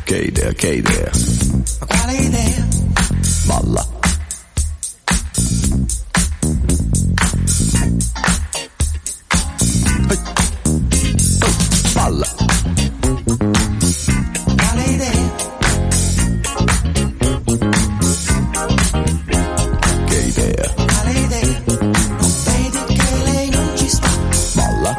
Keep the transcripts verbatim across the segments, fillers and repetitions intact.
Qué idea, qué idea. ¿Cuál idea? Balla. Hey. Oh, balla. ¿Cuál idea? Che idea. ¿Cuál idea? Non vedi che lei non ci sta. Balla.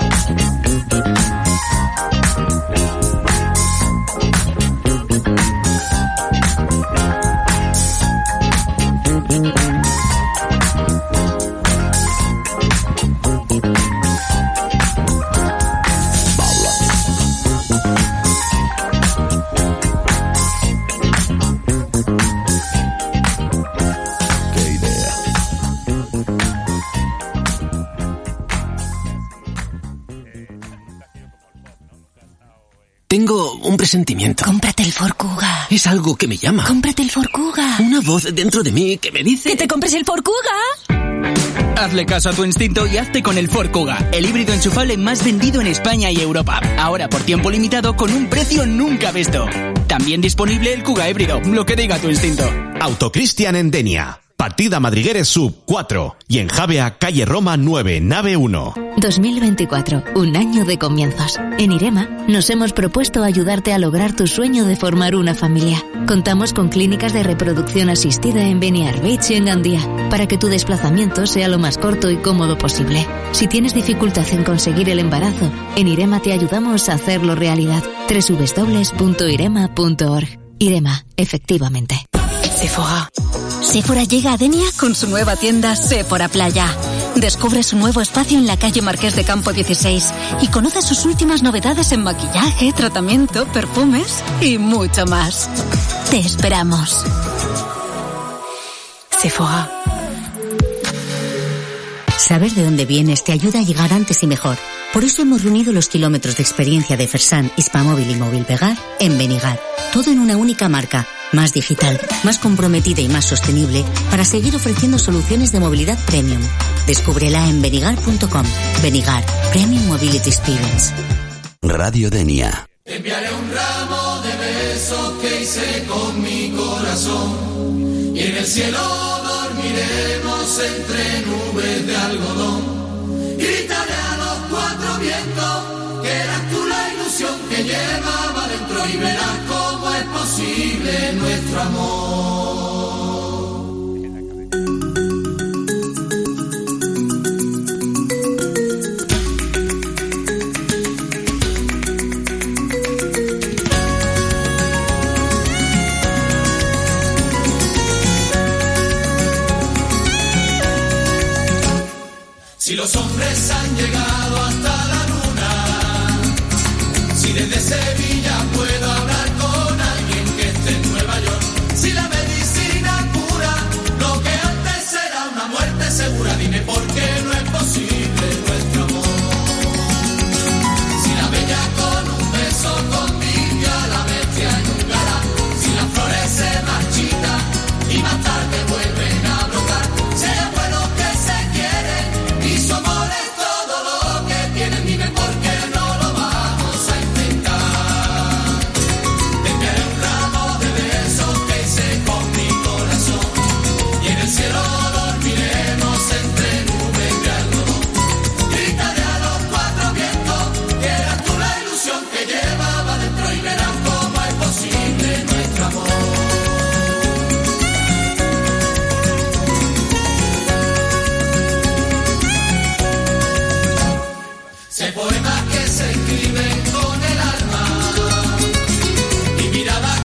Tengo un presentimiento. Cómprate el Ford Kuga. Es algo que me llama. Cómprate el Ford Kuga. Una voz dentro de mí que me dice... ¡Que te compres el Ford Kuga! Hazle caso a tu instinto y hazte con el Ford Kuga, el híbrido enchufable más vendido en España y Europa. Ahora por tiempo limitado con un precio nunca visto. También disponible el Kuga híbrido, lo que diga tu instinto. Autocristian en Denia. Partida Madrigueres Sub cuatro y en Javea, calle Roma nueve, nave uno. dos mil veinticuatro, un año de comienzos. En Irema nos hemos propuesto ayudarte a lograr tu sueño de formar una familia. Contamos con clínicas de reproducción asistida en Beniarbeich y en Gandía, para que tu desplazamiento sea lo más corto y cómodo posible. Si tienes dificultad en conseguir el embarazo, en Irema te ayudamos a hacerlo realidad. doble u doble u doble u punto irema punto org. Irema, efectivamente. Sephora. Sephora llega a Denia con su nueva tienda Sephora Playa. Descubre su nuevo espacio en la calle Marqués de Campo dieciséis y conoce sus últimas novedades en maquillaje, tratamiento, perfumes y mucho más. Te esperamos. Sephora. Saber de dónde vienes te ayuda a llegar antes y mejor. Por eso hemos reunido los kilómetros de experiencia de Fersan, Hispamóvil y Movilpegar en Benigar. Todo en una única marca, más digital, más comprometida y más sostenible para seguir ofreciendo soluciones de movilidad premium. Descúbrela en benigar punto com. Benigar, Premium Mobility Experience. Radio Denia. Te enviaré un ramo de besos que hice con mi corazón y en el cielo dormiremos entre nubes de algodón. Gritaré a los cuatro vientos que eras tú la ilusión que llevaba dentro y verás cómo es posible nuestro amor. Si los hombres han llegado